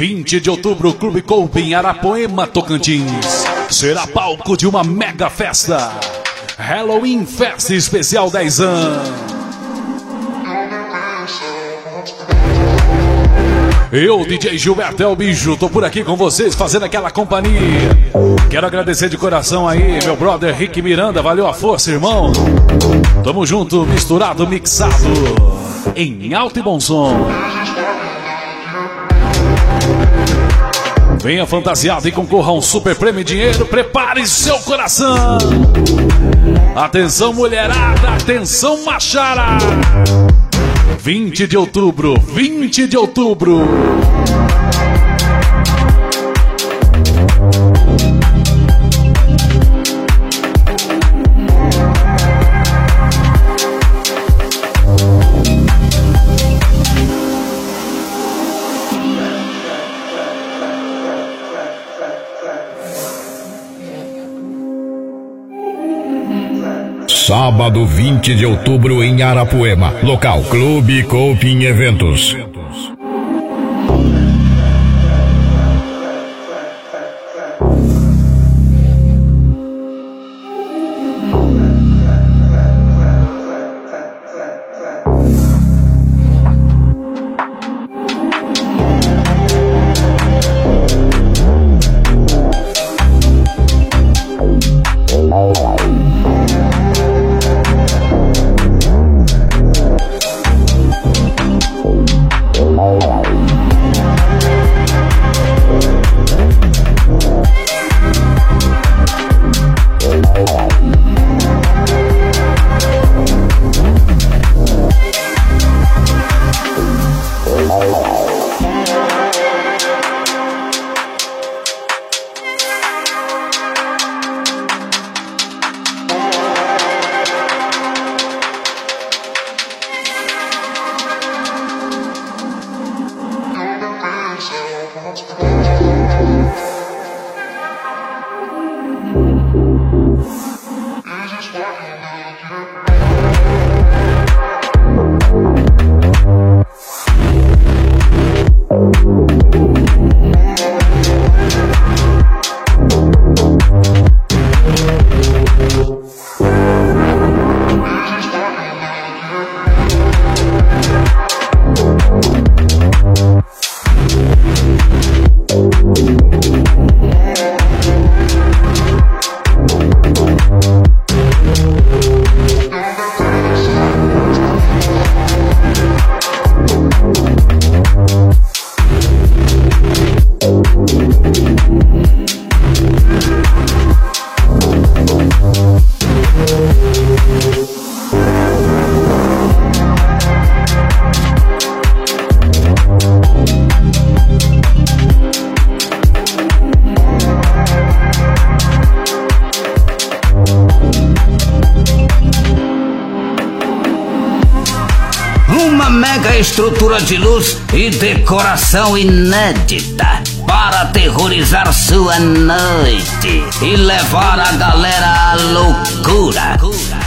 20 de outubro, Clube Coop em Arapoema, Tocantins. Será palco de uma mega festa. Halloween Festa Especial 10 anos. Eu, DJ Gilberto El Bicho, tô por aqui com vocês fazendo aquela companhia. Quero agradecer de coração aí, meu brother Rick Miranda, valeu a força, irmão. Tamo junto, misturado, mixado, em alto e bom som. Venha fantasiado e concorra a um super prêmio em dinheiro. Prepare seu coração. Atenção, mulherada, atenção, machara. 20 de outubro, 20 de outubro. Sábado 20 de outubro em Arapoema. Local Clube Coop Eventos. Estrutura de luz e decoração inédita para aterrorizar sua noite e levar a galera à loucura.